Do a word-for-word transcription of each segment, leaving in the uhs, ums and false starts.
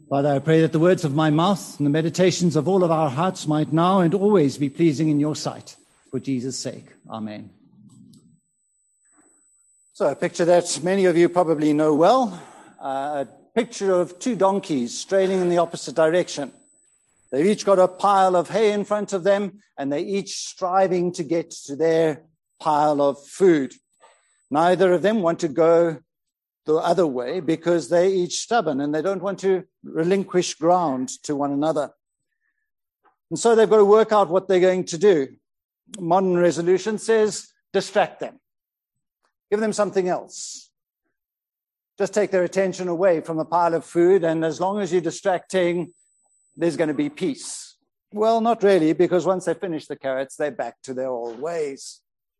Father, I pray that the words of my mouth and the meditations of all of our hearts might now and always be pleasing in your sight. For Jesus' sake. Amen. So a picture that many of you probably know well, uh, a picture of two donkeys straining in the opposite direction. They've each got a pile of hay in front of them, and they're each striving to get to their pile of food. Neither of them want to go the other way because they're each stubborn and they don't want to relinquish ground to one another. And so they've got to work out what they're going to do. Modern resolution says, distract them. Give them something else. Just take their attention away from the pile of food, and as long as you're distracting, there's going to be peace. Well, not really, because once they finish the carrots, they're back to their old ways.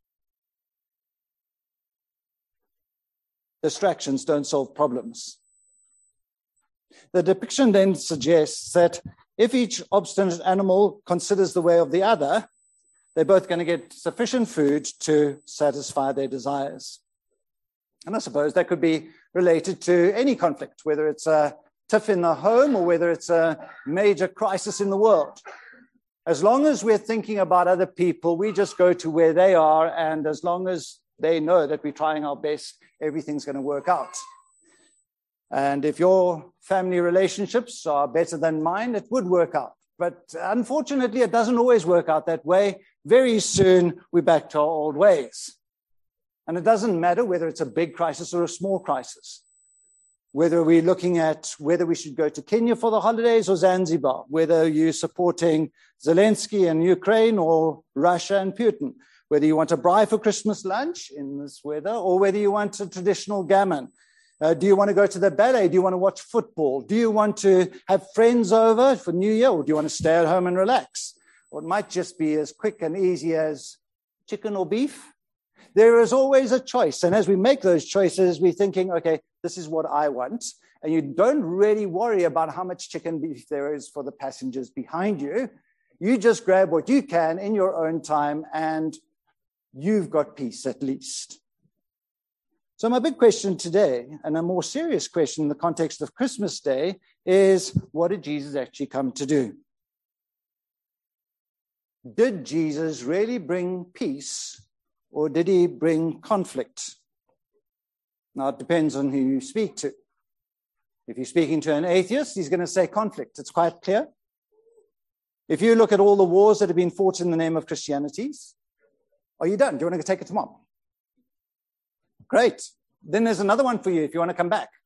Distractions don't solve problems. The depiction then suggests that if each obstinate animal considers the way of the other, they're both going to get sufficient food to satisfy their desires. And I suppose that could be related to any conflict, whether it's a tiff in the home or whether it's a major crisis in the world. As long as we're thinking about other people, we just go to where they are, and as long as they know that we're trying our best, everything's going to work out. And if your family relationships are better than mine, it would work out. But unfortunately, it doesn't always work out that way. Very soon, we're back to our old ways. And it doesn't matter whether it's a big crisis or a small crisis. Whether we're looking at whether we should go to Kenya for the holidays or Zanzibar, whether you're supporting Zelensky and Ukraine or Russia and Putin, whether you want a braai for Christmas lunch in this weather or whether you want a traditional gammon. Uh, do you want to go to the ballet? Do you want to watch football? Do you want to have friends over for New Year, or do you want to stay at home and relax? Or it might just be as quick and easy as chicken or beef. There is always a choice. And as we make those choices, we're thinking, okay, this is what I want. And you don't really worry about how much chicken beef there is for the passengers behind you. You just grab what you can in your own time, and you've got peace at least. So my big question today, and a more serious question in the context of Christmas Day, is what did Jesus actually come to do? Did Jesus really bring peace, or did he bring conflict? Now, it depends on who you speak to. If you're speaking to an atheist, he's going to say conflict. It's quite clear. If you look at all the wars that have been fought in the name of Christianity, are you done? Do you want to take it to mom? Great. Then there's another one for you if you want to come back.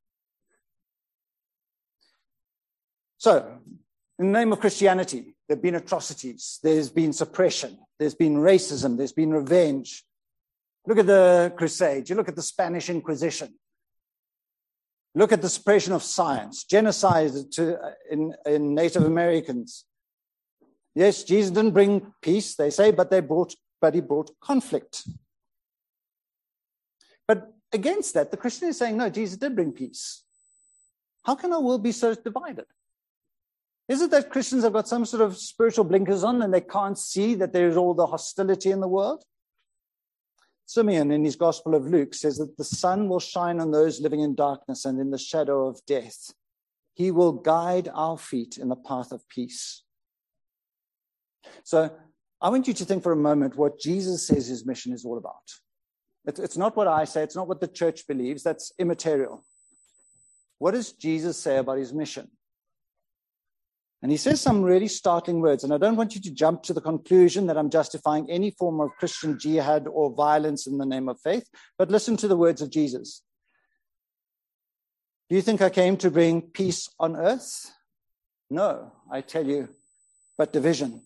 So, in the name of Christianity, there have been atrocities. There's been suppression. There's been racism. There's been revenge. Look at the Crusades. You look at the Spanish Inquisition. Look at the suppression of science, genocide to, uh, in, in Native Americans. Yes, Jesus didn't bring peace, they say, but they brought, but he brought conflict. But against that, the Christian is saying, no, Jesus did bring peace. How can our world be so divided? Is it that Christians have got some sort of spiritual blinkers on and they can't see that there is all the hostility in the world? Simeon, in his Gospel of Luke, says that the sun will shine on those living in darkness and in the shadow of death. He will guide our feet in the path of peace. So I want you to think for a moment what Jesus says his mission is all about. It's not what I say. It's not what the church believes. That's immaterial. What does Jesus say about his mission? And he says some really startling words. And I don't want you to jump to the conclusion that I'm justifying any form of Christian jihad or violence in the name of faith. But listen to the words of Jesus. Do you think I came to bring peace on earth? No, I tell you, but division.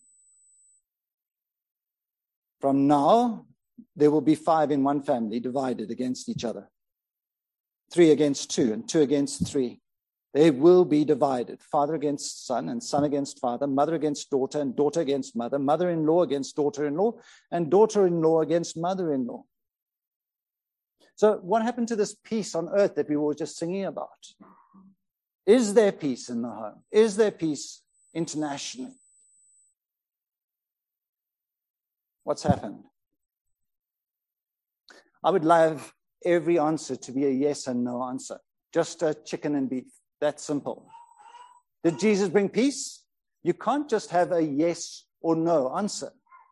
From now, there will be five in one family divided against each other. Three against two and two against three. They will be divided. Father against son and son against father, mother against daughter and daughter against mother, mother-in-law against daughter-in-law and daughter-in-law against mother-in-law. So what happened to this peace on earth that we were just singing about? Is there peace in the home? Is there peace internationally? What's happened? I would love every answer to be a yes and no answer. Just a chicken and beef. That's simple. Did Jesus bring peace? You can't just have a yes or no answer.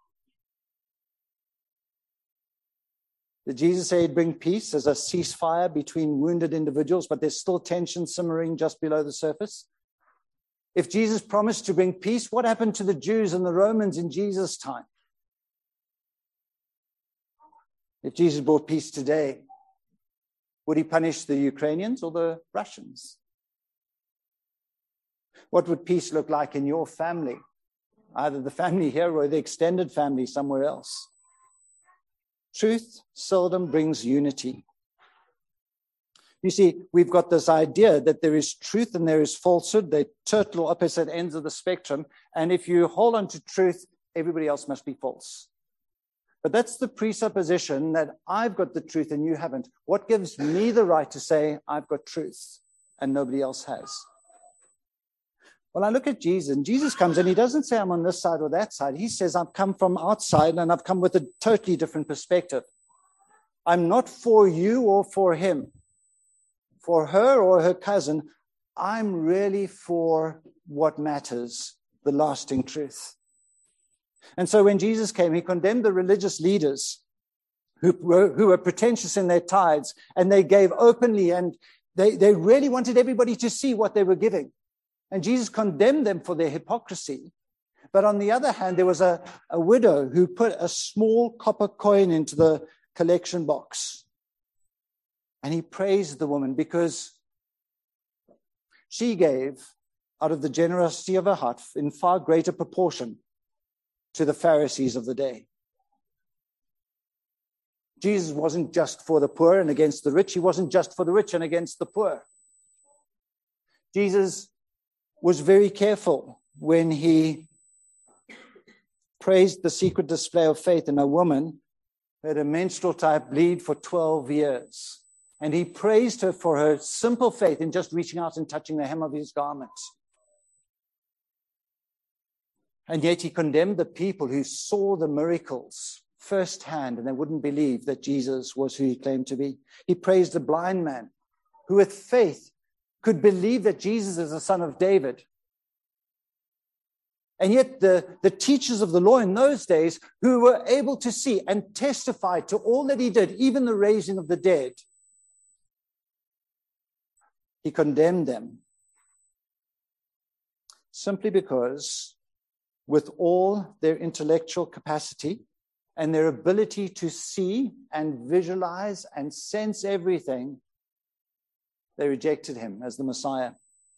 Did Jesus say he'd bring peace as a ceasefire between wounded individuals, but there's still tension simmering just below the surface? If Jesus promised to bring peace, what happened to the Jews and the Romans in Jesus' time? If Jesus brought peace today, would he punish the Ukrainians or the Russians? What would peace look like in your family? Either the family here or the extended family somewhere else. Truth seldom brings unity. You see, we've got this idea that there is truth and there is falsehood. They're total opposite ends of the spectrum. And if you hold on to truth, everybody else must be false. But that's the presupposition that I've got the truth and you haven't. What gives me the right to say I've got truth and nobody else has? Well, I look at Jesus, and Jesus comes and he doesn't say I'm on this side or that side. He says I've come from outside and I've come with a totally different perspective. I'm not for you or for him, for her or her cousin. I'm really for what matters, the lasting truth. And so when Jesus came, he condemned the religious leaders who were, who were pretentious in their tithes, and they gave openly, and they, they really wanted everybody to see what they were giving. And Jesus condemned them for their hypocrisy. But on the other hand, there was a, a widow who put a small copper coin into the collection box. And he praised the woman because she gave out of the generosity of her heart in far greater proportion to the Pharisees of the day. Jesus wasn't just for the poor and against the rich. He wasn't just for the rich and against the poor. Jesus was very careful when he praised the secret display of faith in a woman who had a menstrual type bleed for twelve years. And he praised her for her simple faith in just reaching out and touching the hem of his garment. And yet he condemned the people who saw the miracles firsthand and they wouldn't believe that Jesus was who he claimed to be. He praised the blind man who with faith could believe that Jesus is the son of David. And yet the, the teachers of the law in those days who were able to see and testify to all that he did, even the raising of the dead, he condemned them simply because with all their intellectual capacity and their ability to see and visualize and sense everything, they rejected him as the Messiah.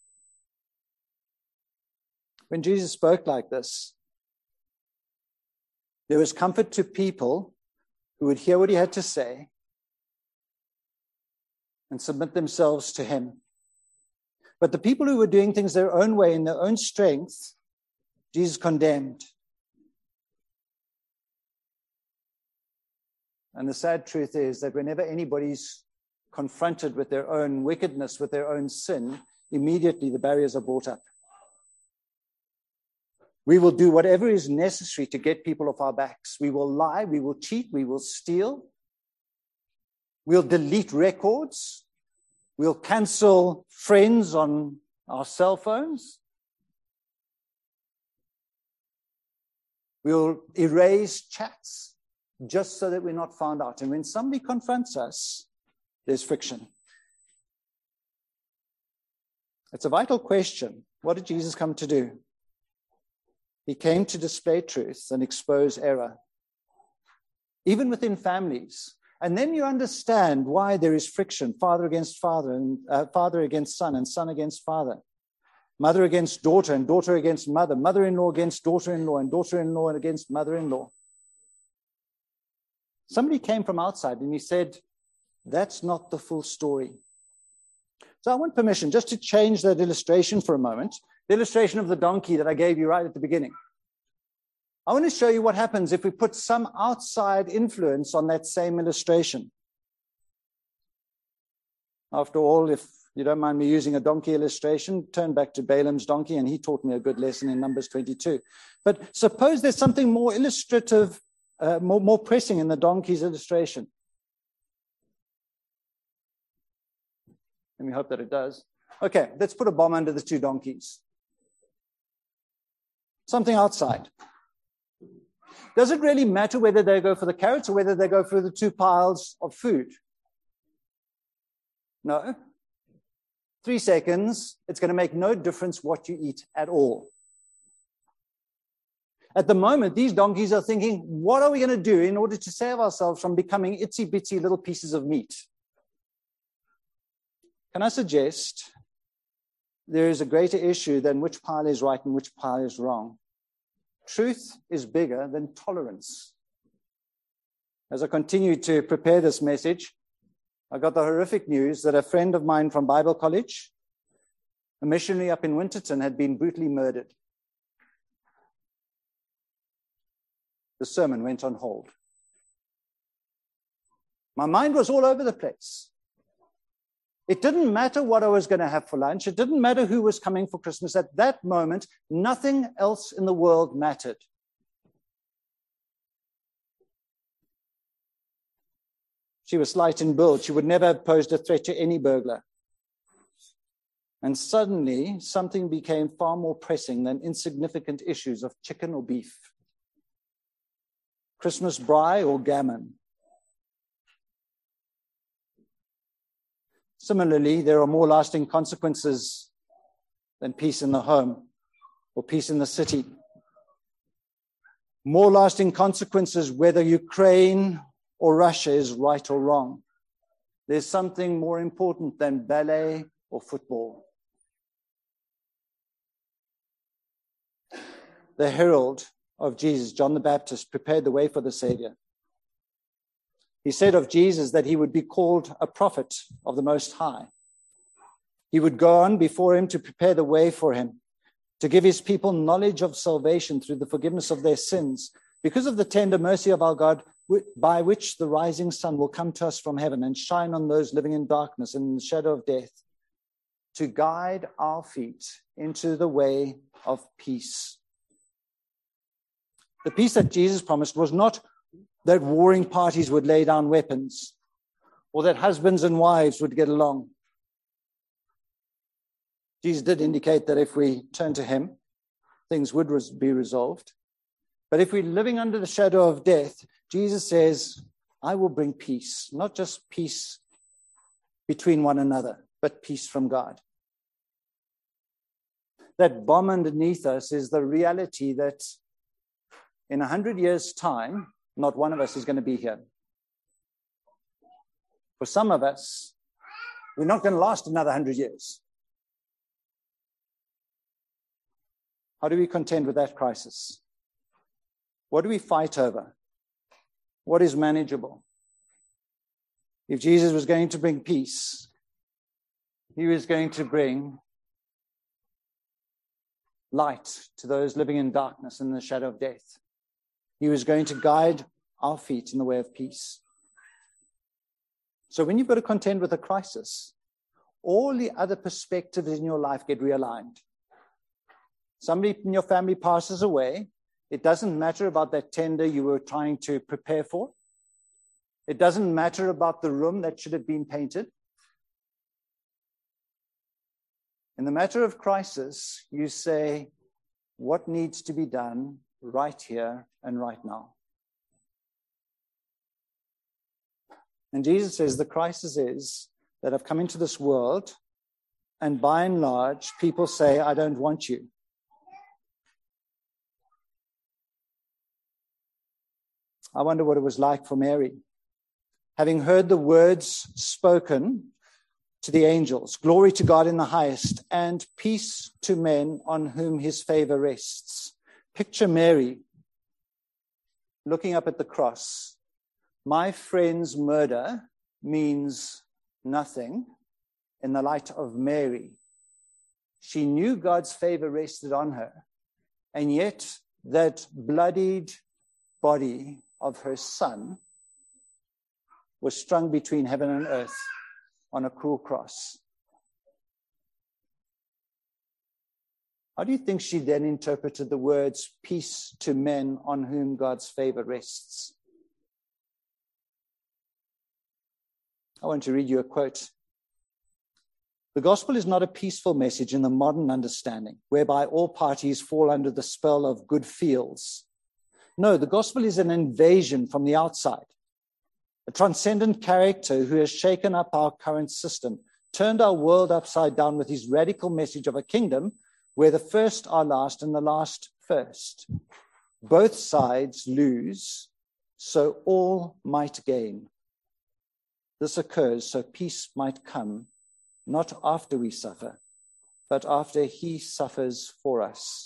When Jesus spoke like this, there was comfort to people who would hear what he had to say and submit themselves to him. But the people who were doing things their own way in their own strength, Jesus condemned. And the sad truth is that whenever anybody's confronted with their own wickedness, with their own sin, immediately the barriers are brought up. We will do whatever is necessary to get people off our backs. We will lie, we will cheat, we will steal. We'll delete records. We'll cancel friends on our cell phones. We'll erase chats just so that we're not found out. And when somebody confronts us, there's friction. It's a vital question. What did Jesus come to do? He came to display truth and expose error, even within families. And then you understand why there is friction, father against father, and uh, father against son, and son against father, mother against daughter, and daughter against mother, mother-in-law against daughter-in-law, and daughter-in-law against mother-in-law. Somebody came from outside and he said, that's not the full story. So I want permission just to change that illustration for a moment. The illustration of the donkey that I gave you right at the beginning. I want to show you what happens if we put some outside influence on that same illustration. After all, if you don't mind me using a donkey illustration, turn back to Balaam's donkey, and he taught me a good lesson in Numbers twenty-two. But suppose there's something more illustrative, uh, more, more pressing in the donkey's illustration. And we hope that it does. Okay, let's put a bomb under the two donkeys. something outside. Does it really matter whether they go for the carrots or whether they go for the two piles of food? No. Three seconds, it's going to make no difference what you eat at all. At the moment, these donkeys are thinking, what are we going to do in order to save ourselves from becoming itsy-bitsy little pieces of meat? Can I suggest there is a greater issue than which pile is right and which pile is wrong? Truth is bigger than tolerance. As I continue to prepare this message, I got the horrific news that a friend of mine from Bible college, a missionary up in Winterton, had been brutally murdered. The sermon went on hold. My mind was all over the place. It didn't matter what I was going to have for lunch. It didn't matter who was coming for Christmas. At that moment, nothing else in the world mattered. She was slight in build. She would never have posed a threat to any burglar. And suddenly, something became far more pressing than insignificant issues of chicken or beef, Christmas braai or gammon. Similarly, there are more lasting consequences than peace in the home or peace in the city. More lasting consequences whether Ukraine or Russia is right or wrong. There's something more important than ballet or football. The herald of Jesus, John the Baptist, prepared the way for the Savior. He said of Jesus that he would be called a prophet of the Most High. He would go on before him to prepare the way for him, to give his people knowledge of salvation through the forgiveness of their sins, because of the tender mercy of our God, by which the rising sun will come to us from heaven and shine on those living in darkness and in the shadow of death, to guide our feet into the way of peace. The peace that Jesus promised was not that warring parties would lay down weapons or that husbands and wives would get along. Jesus did indicate that if we turn to him, things would res- be resolved. But if we're living under the shadow of death, Jesus says, I will bring peace, not just peace between one another, but peace from God. That bomb underneath us is the reality that in a hundred years' time, not one of us is going to be here. For some of us, we're not going to last another hundred years. How do we contend with that crisis? What do we fight over? What is manageable? If Jesus was going to bring peace, he was going to bring light to those living in darkness and the shadow of death. He was going to guide our feet in the way of peace. So when you've got to contend with a crisis, all the other perspectives in your life get realigned. Somebody in your family passes away. It doesn't matter about that tender you were trying to prepare for. It doesn't matter about the room that should have been painted. In the matter of crisis, you say, what needs to be done right here and right now? And Jesus says the crisis is that I've come into this world, and by and large, people say, I don't want you. I wonder what it was like for Mary. Having heard the words spoken to the angels, glory to God in the highest, and peace to men on whom his favor rests. Picture Mary looking up at the cross. My friend's murder means nothing in the light of Mary. She knew God's favor rested on her, and yet that bloodied body of her son was strung between heaven and earth on a cruel cross. How do you think she then interpreted the words, peace to men on whom God's favor rests? I want to read you a quote. The gospel is not a peaceful message in the modern understanding, whereby all parties fall under the spell of good feels. No, the gospel is an invasion from the outside. A transcendent character who has shaken up our current system, turned our world upside down with his radical message of a kingdom where the first are last and the last first. Both sides lose, so all might gain. This occurs so peace might come, not after we suffer, but after he suffers for us.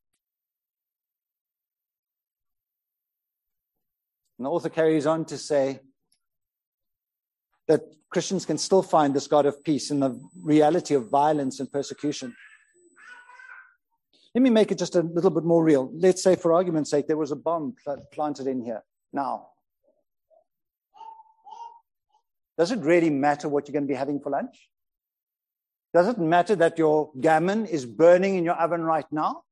And the author carries on to say that Christians can still find this God of peace in the reality of violence and persecution. Let me make it just a little bit more real. Let's say, for argument's sake, there was a bomb pl- planted in here. Now, does it really matter what you're going to be having for lunch? Does it matter that your gammon is burning in your oven right now?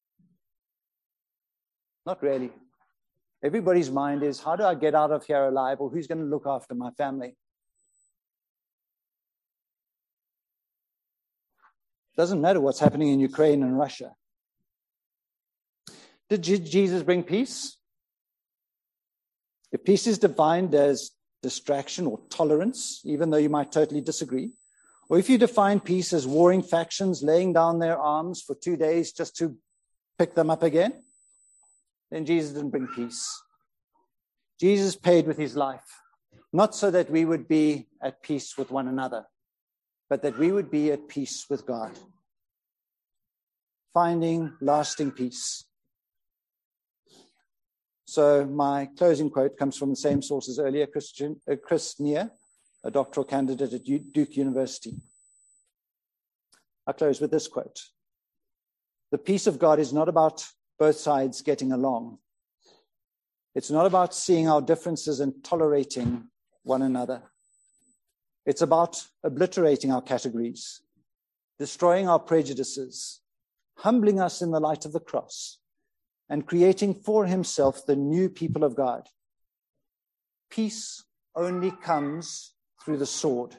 Not really. Everybody's mind is, how do I get out of here alive, or who's going to look after my family? Doesn't matter what's happening in Ukraine and Russia. Did Jesus bring peace? If peace is defined as distraction or tolerance, even though you might totally disagree, or if you define peace as warring factions laying down their arms for two days just to pick them up again, then Jesus didn't bring peace. Jesus paid with his life, not so that we would be at peace with one another, but that we would be at peace with God, finding lasting peace. So my closing quote comes from the same source as earlier, Christian, uh, Chris Neer, a doctoral candidate at U- Duke University. I close with this quote. The peace of God is not about both sides getting along. It's not about seeing our differences and tolerating one another. It's about obliterating our categories, destroying our prejudices, humbling us in the light of the cross, and creating for himself the new people of God. Peace only comes through the sword.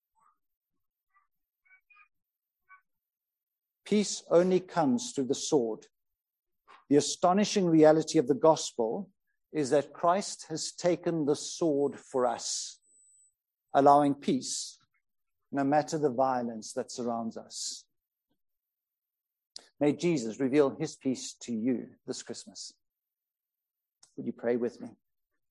Peace only comes through the sword. The astonishing reality of the gospel is that Christ has taken the sword for us, allowing peace no matter the violence that surrounds us. May Jesus reveal his peace to you this Christmas. Would you pray with me?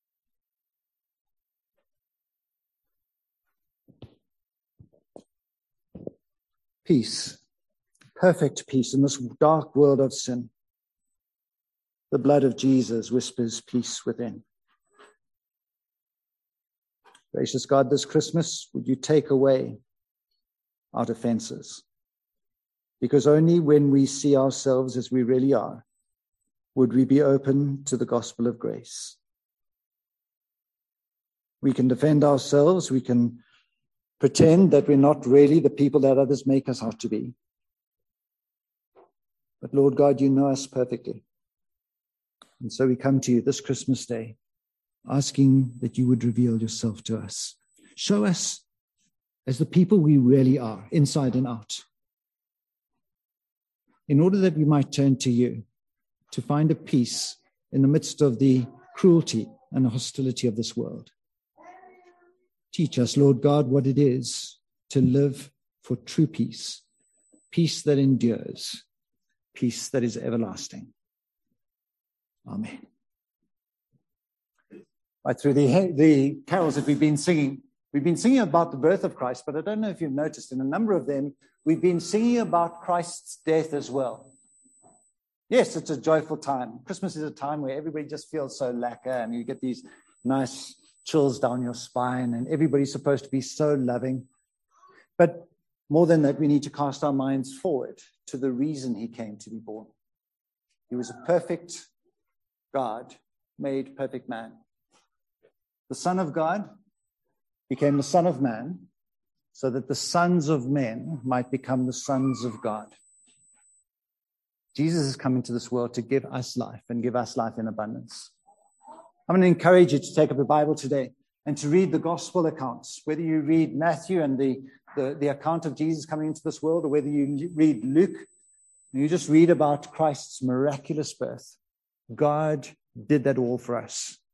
Peace, perfect peace in this dark world of sin. The blood of Jesus whispers peace within. Gracious God, this Christmas, would you take away our defenses? Because only when we see ourselves as we really are, would we be open to the gospel of grace. We can defend ourselves. We can pretend that we're not really the people that others make us out to be. But Lord God, you know us perfectly. And so we come to you this Christmas day, asking that you would reveal yourself to us. Show us as the people we really are, inside and out, in order that we might turn to you to find a peace in the midst of the cruelty and the hostility of this world. Teach us, Lord God, what it is to live for true peace, peace that endures, peace that is everlasting. Amen. Right, through the, the carols that we've been singing, we've been singing about the birth of Christ, but I don't know if you've noticed, in a number of them, we've been singing about Christ's death as well. Yes, it's a joyful time. Christmas is a time where everybody just feels so lacquer, and you get these nice chills down your spine, and everybody's supposed to be so loving. But more than that, we need to cast our minds forward to the reason he came to be born. He was a perfect God, made perfect man. The Son of God became the Son of Man, so that the sons of men might become the sons of God. Jesus has come into this world to give us life and give us life in abundance. I'm going to encourage you to take up a Bible today and to read the gospel accounts, whether you read Matthew and the the, the account of Jesus coming into this world, or whether you read Luke, and you just read about Christ's miraculous birth, God did that all for us.